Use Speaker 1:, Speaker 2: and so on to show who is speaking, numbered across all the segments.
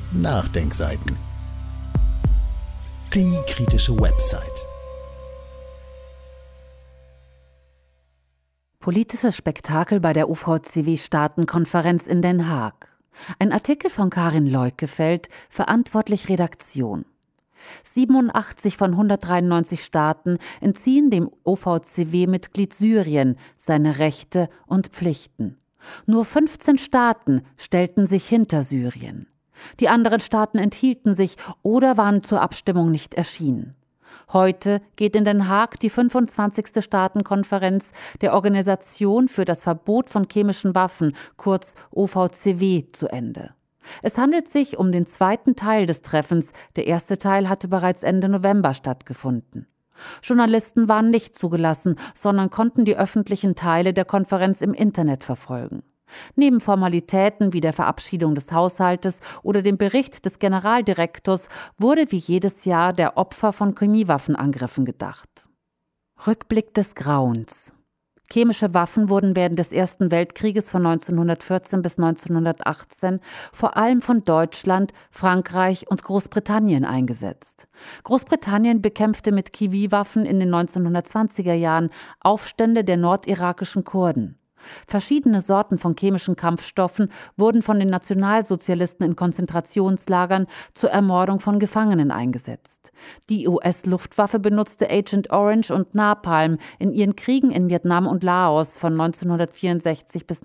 Speaker 1: Nachdenkseiten. Die kritische Website.
Speaker 2: Politisches Spektakel bei der OVCW-Staatenkonferenz in Den Haag. Ein Artikel von Karin Leukefeld, verantwortlich Redaktion. 87 von 193 Staaten entziehen dem OVCW-Mitglied Syrien seine Rechte und Pflichten. Nur 15 Staaten stellten sich hinter Syrien. Die anderen Staaten enthielten sich oder waren zur Abstimmung nicht erschienen. Heute geht in Den Haag die 25. Staatenkonferenz der Organisation für das Verbot von chemischen Waffen, kurz OVCW, zu Ende. Es handelt sich um den zweiten Teil des Treffens. Der erste Teil hatte bereits Ende November stattgefunden. Journalisten waren nicht zugelassen, sondern konnten die öffentlichen Teile der Konferenz im Internet verfolgen. Neben Formalitäten wie der Verabschiedung des Haushaltes oder dem Bericht des Generaldirektors wurde wie jedes Jahr der Opfer von Chemiewaffenangriffen gedacht. Rückblick des Grauens. Chemische Waffen wurden während des Ersten Weltkrieges von 1914 bis 1918 vor allem von Deutschland, Frankreich und Großbritannien eingesetzt. Großbritannien bekämpfte mit Chemiewaffen in den 1920er Jahren Aufstände der nordirakischen Kurden. Verschiedene Sorten von chemischen Kampfstoffen wurden von den Nationalsozialisten in Konzentrationslagern zur Ermordung von Gefangenen eingesetzt. Die US-Luftwaffe benutzte Agent Orange und Napalm in ihren Kriegen in Vietnam und Laos von 1964 bis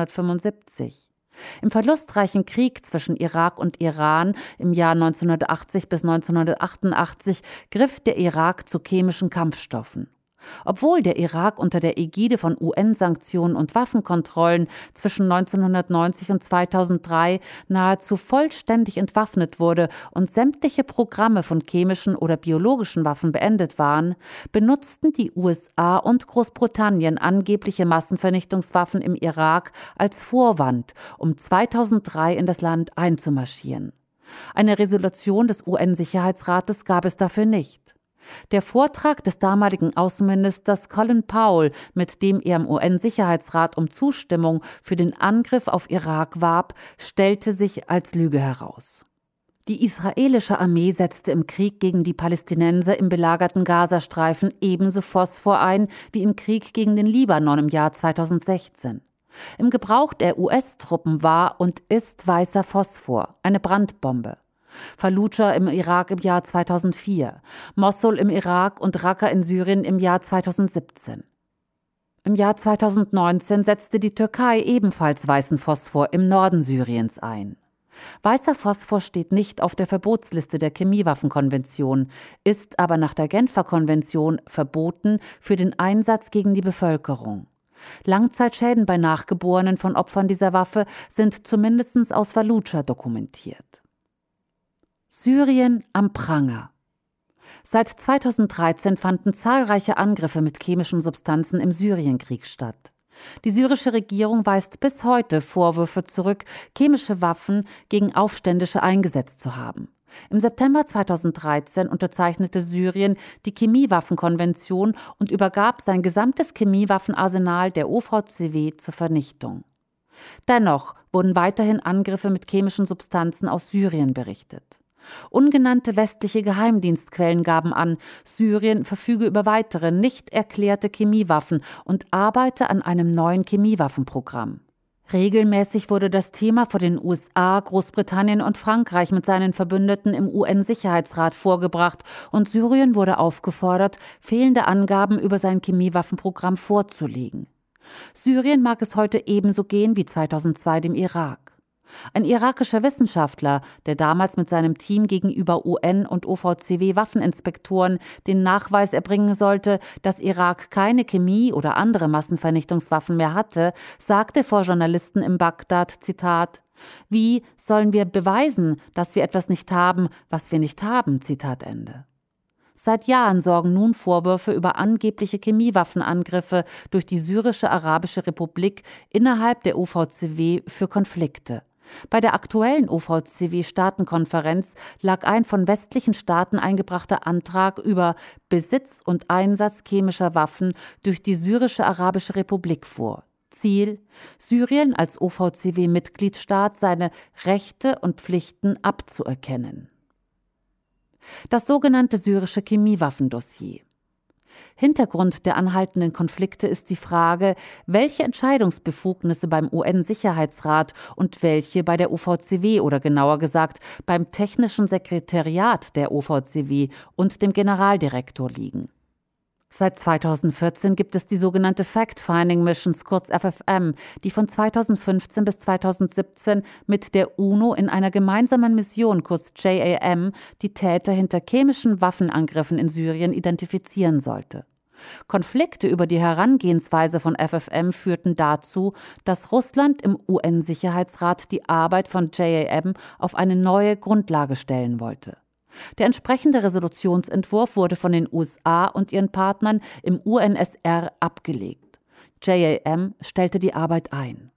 Speaker 2: 1975. Im verlustreichen Krieg zwischen Irak und Iran im Jahr 1980 bis 1988 griff der Irak zu chemischen Kampfstoffen. Obwohl der Irak unter der Ägide von UN-Sanktionen und Waffenkontrollen zwischen 1990 und 2003 nahezu vollständig entwaffnet wurde und sämtliche Programme von chemischen oder biologischen Waffen beendet waren, benutzten die USA und Großbritannien angebliche Massenvernichtungswaffen im Irak als Vorwand, um 2003 in das Land einzumarschieren. Eine Resolution des UN-Sicherheitsrates gab es dafür nicht. Der Vortrag des damaligen Außenministers Colin Powell, mit dem er im UN-Sicherheitsrat um Zustimmung für den Angriff auf Irak warb, stellte sich als Lüge heraus. Die israelische Armee setzte im Krieg gegen die Palästinenser im belagerten Gazastreifen ebenso Phosphor ein wie im Krieg gegen den Libanon im Jahr 2016. Im Gebrauch der US-Truppen war und ist weißer Phosphor, eine Brandbombe. Fallujah im Irak im Jahr 2004, Mossul im Irak und Raqqa in Syrien im Jahr 2017. Im Jahr 2019 setzte die Türkei ebenfalls weißen Phosphor im Norden Syriens ein. Weißer Phosphor steht nicht auf der Verbotsliste der Chemiewaffenkonvention, ist aber nach der Genfer Konvention verboten für den Einsatz gegen die Bevölkerung. Langzeitschäden bei Nachgeborenen von Opfern dieser Waffe sind zumindest aus Fallujah dokumentiert. Syrien am Pranger. Seit 2013 fanden zahlreiche Angriffe mit chemischen Substanzen im Syrienkrieg statt. Die syrische Regierung weist bis heute Vorwürfe zurück, chemische Waffen gegen Aufständische eingesetzt zu haben. Im September 2013 unterzeichnete Syrien die Chemiewaffenkonvention und übergab sein gesamtes Chemiewaffenarsenal der OVCW zur Vernichtung. Dennoch wurden weiterhin Angriffe mit chemischen Substanzen aus Syrien berichtet. Ungenannte westliche Geheimdienstquellen gaben an, Syrien verfüge über weitere nicht erklärte Chemiewaffen und arbeite an einem neuen Chemiewaffenprogramm. Regelmäßig wurde das Thema vor den USA, Großbritannien und Frankreich mit seinen Verbündeten im UN-Sicherheitsrat vorgebracht und Syrien wurde aufgefordert, fehlende Angaben über sein Chemiewaffenprogramm vorzulegen. Syrien mag es heute ebenso gehen wie 2002 dem Irak. Ein irakischer Wissenschaftler, der damals mit seinem Team gegenüber UN- und OVCW-Waffeninspektoren den Nachweis erbringen sollte, dass Irak keine Chemie- oder andere Massenvernichtungswaffen mehr hatte, sagte vor Journalisten in Bagdad, Zitat, „Wie sollen wir beweisen, dass wir etwas nicht haben, was wir nicht haben?" Zitat Ende. Seit Jahren sorgen nun Vorwürfe über angebliche Chemiewaffenangriffe durch die syrische Arabische Republik innerhalb der OVCW für Konflikte. Bei der aktuellen OVCW-Staatenkonferenz lag ein von westlichen Staaten eingebrachter Antrag über Besitz und Einsatz chemischer Waffen durch die syrische Arabische Republik vor. Ziel, Syrien als OVCW-Mitgliedstaat seine Rechte und Pflichten abzuerkennen. Das sogenannte syrische Chemiewaffendossier. Hintergrund der anhaltenden Konflikte ist die Frage, welche Entscheidungsbefugnisse beim UN-Sicherheitsrat und welche bei der OVCW oder genauer gesagt beim Technischen Sekretariat der OVCW und dem Generaldirektor liegen. Seit 2014 gibt es die sogenannte Fact-Finding Missions, kurz FFM, die von 2015 bis 2017 mit der UNO in einer gemeinsamen Mission, kurz JAM, die Täter hinter chemischen Waffenangriffen in Syrien identifizieren sollte. Konflikte über die Herangehensweise von FFM führten dazu, dass Russland im UN-Sicherheitsrat die Arbeit von JAM auf eine neue Grundlage stellen wollte. Der entsprechende Resolutionsentwurf wurde von den USA und ihren Partnern im UNSR abgelegt. JAM stellte die Arbeit ein.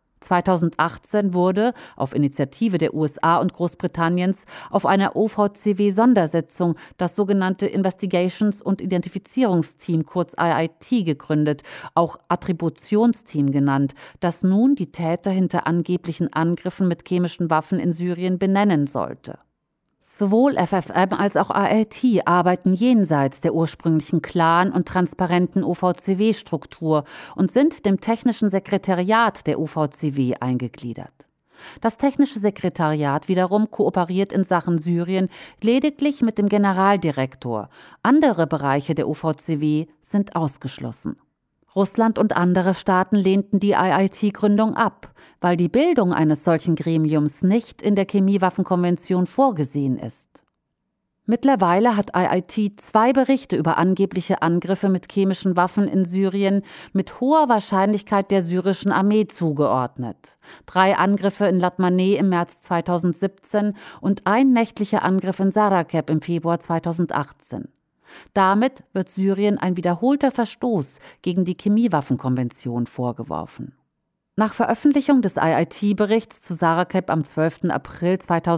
Speaker 2: 2018 wurde, auf Initiative der USA und Großbritanniens, auf einer OVCW-Sondersitzung das sogenannte Investigations- und Identifizierungsteam, kurz IIT, gegründet, auch Attributionsteam genannt, das nun die Täter hinter angeblichen Angriffen mit chemischen Waffen in Syrien benennen sollte. Sowohl FFM als auch IIT arbeiten jenseits der ursprünglichen klaren und transparenten OVCW-Struktur und sind dem Technischen Sekretariat der OVCW eingegliedert. Das Technische Sekretariat wiederum kooperiert in Sachen Syrien lediglich mit dem Generaldirektor. Andere Bereiche der OVCW sind ausgeschlossen. Russland und andere Staaten lehnten die IIT-Gründung ab, weil die Bildung eines solchen Gremiums nicht in der Chemiewaffenkonvention vorgesehen ist. Mittlerweile hat IIT 2 Berichte über angebliche Angriffe mit chemischen Waffen in Syrien mit hoher Wahrscheinlichkeit der syrischen Armee zugeordnet. 3 Angriffe in Latmaneh im März 2017 und ein nächtlicher Angriff in Sarakeb im Februar 2018. Damit wird Syrien ein wiederholter Verstoß gegen die Chemiewaffenkonvention vorgeworfen. Nach Veröffentlichung des IIT-Berichts zu Sarakeb am 12. April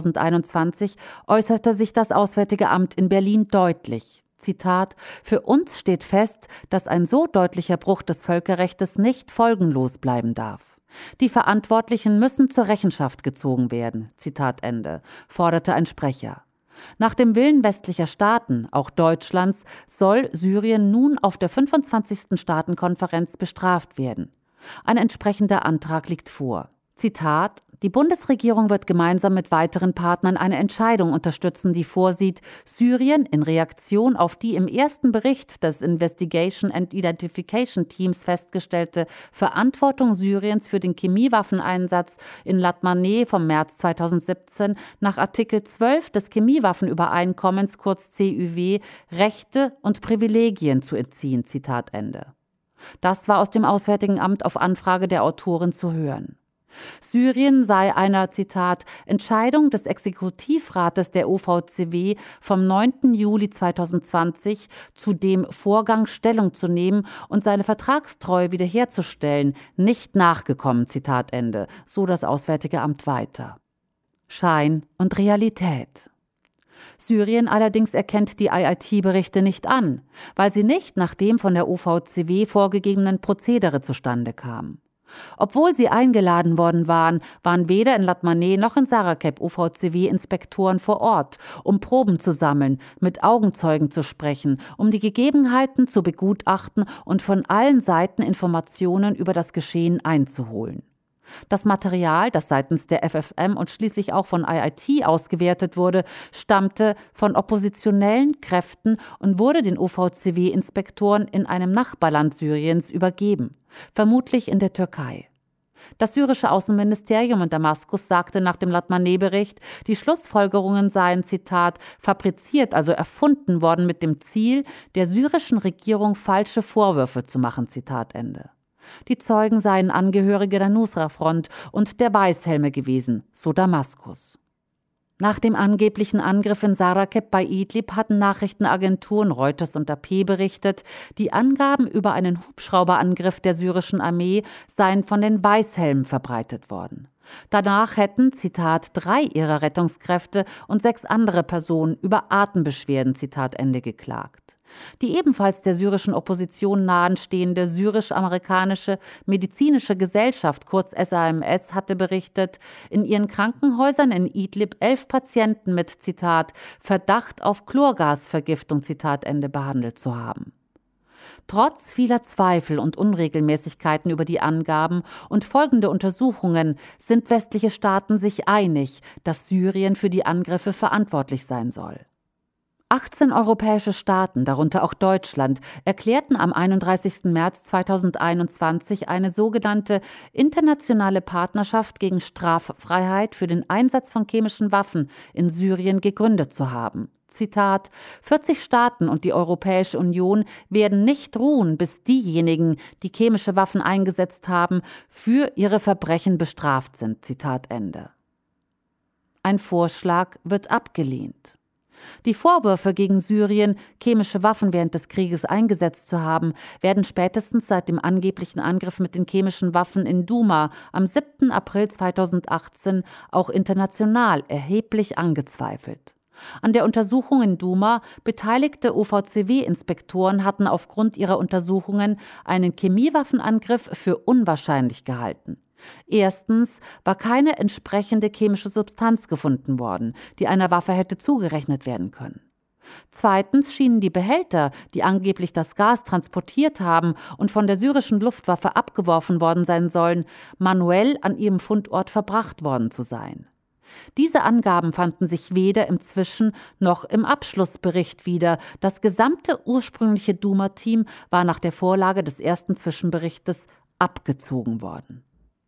Speaker 2: 2021 äußerte sich das Auswärtige Amt in Berlin deutlich. Zitat: Für uns steht fest, dass ein so deutlicher Bruch des Völkerrechts nicht folgenlos bleiben darf. Die Verantwortlichen müssen zur Rechenschaft gezogen werden. Zitat Ende, forderte ein Sprecher. Nach dem Willen westlicher Staaten, auch Deutschlands, soll Syrien nun auf der 25. Staatenkonferenz bestraft werden. Ein entsprechender Antrag liegt vor. Zitat: Die Bundesregierung wird gemeinsam mit weiteren Partnern eine Entscheidung unterstützen, die vorsieht, Syrien in Reaktion auf die im ersten Bericht des Investigation and Identification Teams festgestellte Verantwortung Syriens für den Chemiewaffeneinsatz in Latmaneh vom März 2017 nach Artikel 12 des Chemiewaffenübereinkommens, kurz CÜW, Rechte und Privilegien zu entziehen. Zitat Ende. Das war aus dem Auswärtigen Amt auf Anfrage der Autorin zu hören. Syrien sei einer, Zitat, Entscheidung des Exekutivrats der OVCW vom 9. Juli 2020 zu dem Vorgang Stellung zu nehmen und seine Vertragstreue wiederherzustellen, nicht nachgekommen, Zitat Ende, so das Auswärtige Amt weiter. Schein und Realität. Syrien allerdings erkennt die IIT-Berichte nicht an, weil sie nicht nach dem von der OVCW vorgegebenen Prozedere zustande kamen. Obwohl sie eingeladen worden waren, waren weder in Latmaneh noch in Sarakeb OVCW-Inspektoren vor Ort, um Proben zu sammeln, mit Augenzeugen zu sprechen, um die Gegebenheiten zu begutachten und von allen Seiten Informationen über das Geschehen einzuholen. Das Material, das seitens der FFM und schließlich auch von IIT ausgewertet wurde, stammte von oppositionellen Kräften und wurde den OVCW-Inspektoren in einem Nachbarland Syriens übergeben, vermutlich in der Türkei. Das syrische Außenministerium in Damaskus sagte nach dem Latmaneh-Bericht, die Schlussfolgerungen seien, Zitat, fabriziert, also erfunden worden mit dem Ziel, der syrischen Regierung falsche Vorwürfe zu machen, Zitat Ende. Die Zeugen seien Angehörige der Nusra-Front und der Weißhelme gewesen, so Damaskus. Nach dem angeblichen Angriff in Sarakeb bei Idlib hatten Nachrichtenagenturen Reuters und AP berichtet, die Angaben über einen Hubschrauberangriff der syrischen Armee seien von den Weißhelmen verbreitet worden. Danach hätten, Zitat, 3 ihrer Rettungskräfte und 6 andere Personen über Atembeschwerden, Zitat Ende, geklagt. Die ebenfalls der syrischen Opposition nahenstehende Syrisch-Amerikanische Medizinische Gesellschaft, kurz SAMS, hatte berichtet, in ihren Krankenhäusern in Idlib 11 Patienten mit, Zitat, Verdacht auf Chlorgasvergiftung, Zitat Ende, behandelt zu haben. Trotz vieler Zweifel und Unregelmäßigkeiten über die Angaben und folgende Untersuchungen sind westliche Staaten sich einig, dass Syrien für die Angriffe verantwortlich sein soll. 18 europäische Staaten, darunter auch Deutschland, erklärten am 31. März 2021 eine sogenannte internationale Partnerschaft gegen Straffreiheit für den Einsatz von chemischen Waffen in Syrien gegründet zu haben. Zitat: 40 Staaten und die Europäische Union werden nicht ruhen, bis diejenigen, die chemische Waffen eingesetzt haben, für ihre Verbrechen bestraft sind. Zitat Ende. Ein Vorschlag wird abgelehnt. Die Vorwürfe gegen Syrien, chemische Waffen während des Krieges eingesetzt zu haben, werden spätestens seit dem angeblichen Angriff mit den chemischen Waffen in Douma am 7. April 2018 auch international erheblich angezweifelt. An der Untersuchung in Douma beteiligte OVCW-Inspektoren hatten aufgrund ihrer Untersuchungen einen Chemiewaffenangriff für unwahrscheinlich gehalten. Erstens war keine entsprechende chemische Substanz gefunden worden, die einer Waffe hätte zugerechnet werden können. Zweitens schienen die Behälter, die angeblich das Gas transportiert haben und von der syrischen Luftwaffe abgeworfen worden sein sollen, manuell an ihrem Fundort verbracht worden zu sein. Diese Angaben fanden sich weder im Zwischen- noch im Abschlussbericht wieder. Das gesamte ursprüngliche Douma-Team war nach der Vorlage des ersten Zwischenberichtes abgezogen worden.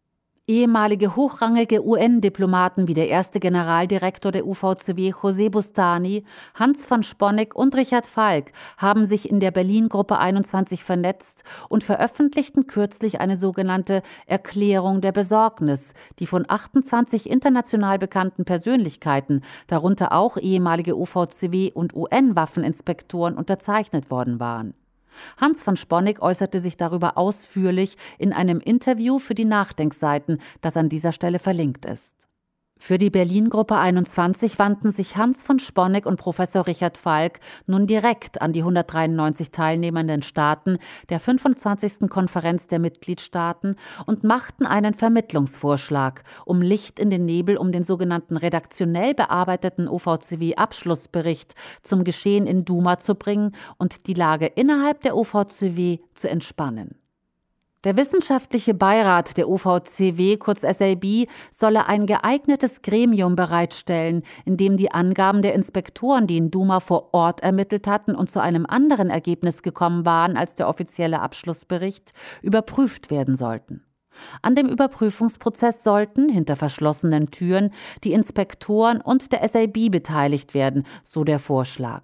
Speaker 2: Ehemalige hochrangige UN-Diplomaten wie der erste Generaldirektor der UVCW José Bustani, Hans von Sponeck und Richard Falk haben sich in der Berlin-Gruppe 21 vernetzt und veröffentlichten kürzlich eine sogenannte Erklärung der Besorgnis, die von 28 international bekannten Persönlichkeiten, darunter auch ehemalige UVCW- und UN-Waffeninspektoren, unterzeichnet worden waren. Hans von Sponeck äußerte sich darüber ausführlich in einem Interview für die Nachdenkseiten, das an dieser Stelle verlinkt ist. Für die Berlin-Gruppe 21 wandten sich Hans von Sponeck und Professor Richard Falk nun direkt an die 193 teilnehmenden Staaten der 25. Konferenz der Mitgliedstaaten und machten einen Vermittlungsvorschlag, um Licht in den Nebel um den sogenannten redaktionell bearbeiteten OVCW-Abschlussbericht zum Geschehen in Douma zu bringen und die Lage innerhalb der OVCW zu entspannen. Der wissenschaftliche Beirat der OVCW, kurz SAB, solle ein geeignetes Gremium bereitstellen, in dem die Angaben der Inspektoren, die in Douma vor Ort ermittelt hatten und zu einem anderen Ergebnis gekommen waren als der offizielle Abschlussbericht, überprüft werden sollten. An dem Überprüfungsprozess sollten, hinter verschlossenen Türen, die Inspektoren und der SAB beteiligt werden, so der Vorschlag.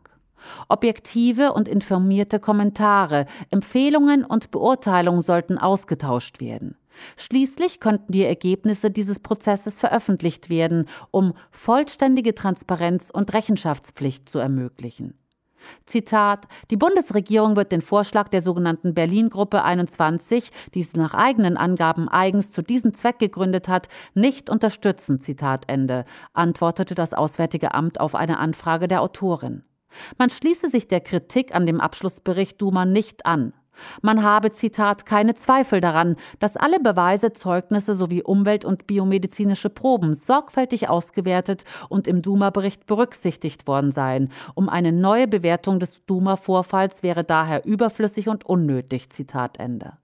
Speaker 2: Objektive und informierte Kommentare, Empfehlungen und Beurteilungen sollten ausgetauscht werden. Schließlich könnten die Ergebnisse dieses Prozesses veröffentlicht werden, um vollständige Transparenz und Rechenschaftspflicht zu ermöglichen. Zitat: Die Bundesregierung wird den Vorschlag der sogenannten Berlin-Gruppe 21, die es nach eigenen Angaben eigens zu diesem Zweck gegründet hat, nicht unterstützen, Zitat Ende, antwortete das Auswärtige Amt auf eine Anfrage der Autorin. Man schließe sich der Kritik an dem Abschlussbericht Douma nicht an. Man habe, Zitat, keine Zweifel daran, dass alle Beweise, Zeugnisse sowie Umwelt- und biomedizinische Proben sorgfältig ausgewertet und im Douma-Bericht berücksichtigt worden seien. Eine neue Bewertung des Douma-Vorfalls wäre daher überflüssig und unnötig, Zitat Ende.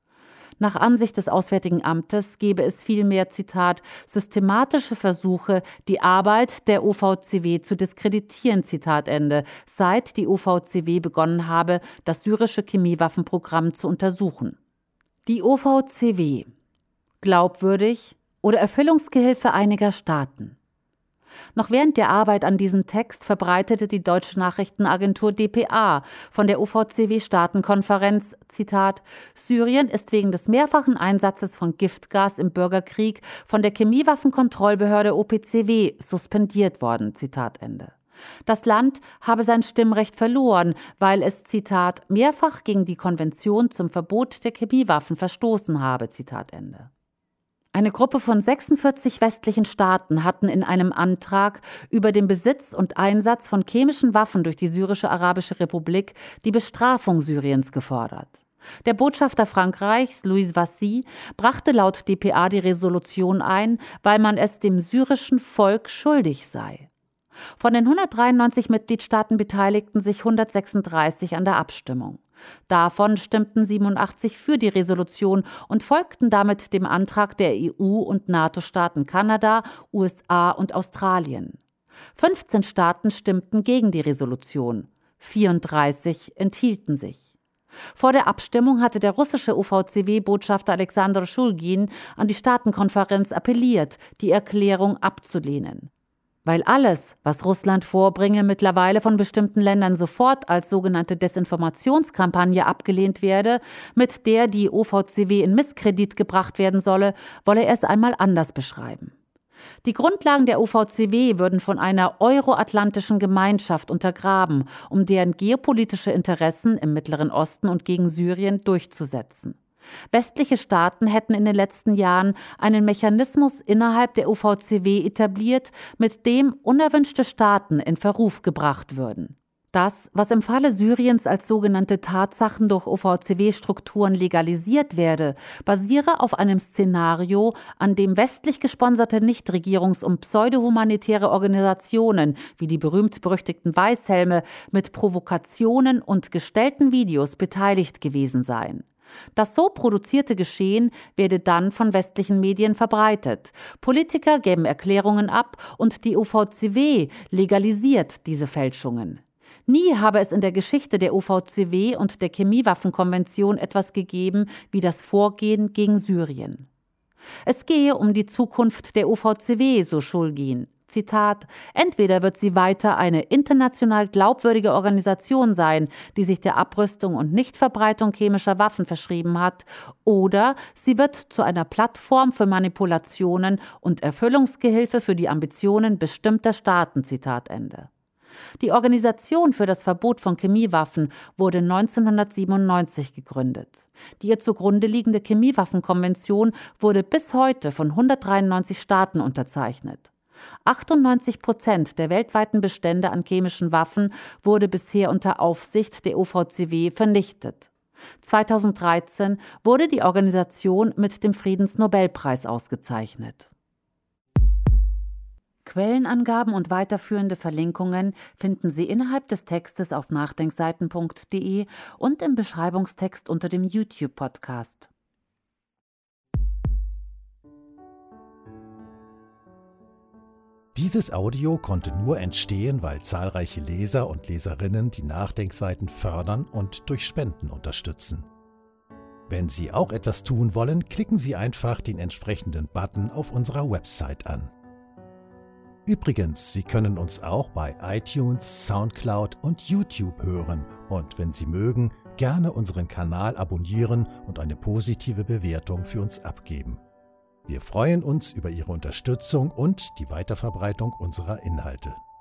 Speaker 2: Nach Ansicht des Auswärtigen Amtes gebe es vielmehr, Zitat, systematische Versuche, die Arbeit der OVCW zu diskreditieren, Zitat Ende, seit die OVCW begonnen habe, das syrische Chemiewaffenprogramm zu untersuchen. Die OVCW: glaubwürdig oder Erfüllungsgehilfe einiger Staaten? Noch während der Arbeit an diesem Text verbreitete die deutsche Nachrichtenagentur dpa von der OVCW-Staatenkonferenz, Zitat, Syrien ist wegen des mehrfachen Einsatzes von Giftgas im Bürgerkrieg von der Chemiewaffenkontrollbehörde OPCW suspendiert worden, Zitat Ende. Das Land habe sein Stimmrecht verloren, weil es, Zitat, mehrfach gegen die Konvention zum Verbot der Chemiewaffen verstoßen habe, Zitat Ende. Eine Gruppe von 46 westlichen Staaten hatten in einem Antrag über den Besitz und Einsatz von chemischen Waffen durch die Syrische Arabische Republik die Bestrafung Syriens gefordert. Der Botschafter Frankreichs, Louis Vassy, brachte laut dpa die Resolution ein, weil man es dem syrischen Volk schuldig sei. Von den 193 Mitgliedstaaten beteiligten sich 136 an der Abstimmung. Davon stimmten 87 für die Resolution und folgten damit dem Antrag der EU- und NATO-Staaten Kanada, USA und Australien. 15 Staaten stimmten gegen die Resolution, 34 enthielten sich. Vor der Abstimmung hatte der russische OVCW-Botschafter Alexander Schulgin an die Staatenkonferenz appelliert, die Erklärung abzulehnen. Weil alles, was Russland vorbringe, mittlerweile von bestimmten Ländern sofort als sogenannte Desinformationskampagne abgelehnt werde, mit der die OVCW in Misskredit gebracht werden solle, wolle er es einmal anders beschreiben. Die Grundlagen der OVCW würden von einer euroatlantischen Gemeinschaft untergraben, um deren geopolitische Interessen im Mittleren Osten und gegen Syrien durchzusetzen. Westliche Staaten hätten in den letzten Jahren einen Mechanismus innerhalb der OVCW etabliert, mit dem unerwünschte Staaten in Verruf gebracht würden. Das, was im Falle Syriens als sogenannte Tatsachen durch OVCW-Strukturen legalisiert werde, basiere auf einem Szenario, an dem westlich gesponserte Nichtregierungs- und pseudohumanitäre Organisationen wie die berühmt-berüchtigten Weißhelme mit Provokationen und gestellten Videos beteiligt gewesen seien. Das so produzierte Geschehen werde dann von westlichen Medien verbreitet. Politiker gäben Erklärungen ab und die OVCW legalisiert diese Fälschungen. Nie habe es in der Geschichte der OVCW und der Chemiewaffenkonvention etwas gegeben wie das Vorgehen gegen Syrien. Es gehe um die Zukunft der OVCW, so Schulgin. Zitat: Entweder wird sie weiter eine international glaubwürdige Organisation sein, die sich der Abrüstung und Nichtverbreitung chemischer Waffen verschrieben hat, oder sie wird zu einer Plattform für Manipulationen und Erfüllungsgehilfe für die Ambitionen bestimmter Staaten. Zitat Ende. Die Organisation für das Verbot von Chemiewaffen wurde 1997 gegründet. Die ihr zugrunde liegende Chemiewaffenkonvention wurde bis heute von 193 Staaten unterzeichnet. 98% der weltweiten Bestände an chemischen Waffen wurde bisher unter Aufsicht der OVCW vernichtet. 2013 wurde die Organisation mit dem Friedensnobelpreis ausgezeichnet. Quellenangaben und weiterführende Verlinkungen finden Sie innerhalb des Textes auf nachdenkseiten.de und im Beschreibungstext unter dem YouTube-Podcast.
Speaker 1: Dieses Audio konnte nur entstehen, weil zahlreiche Leser und Leserinnen die Nachdenkseiten fördern und durch Spenden unterstützen. Wenn Sie auch etwas tun wollen, klicken Sie einfach den entsprechenden Button auf unserer Website an. Übrigens, Sie können uns auch bei iTunes, Soundcloud und YouTube hören und wenn Sie mögen, gerne unseren Kanal abonnieren und eine positive Bewertung für uns abgeben. Wir freuen uns über Ihre Unterstützung und die Weiterverbreitung unserer Inhalte.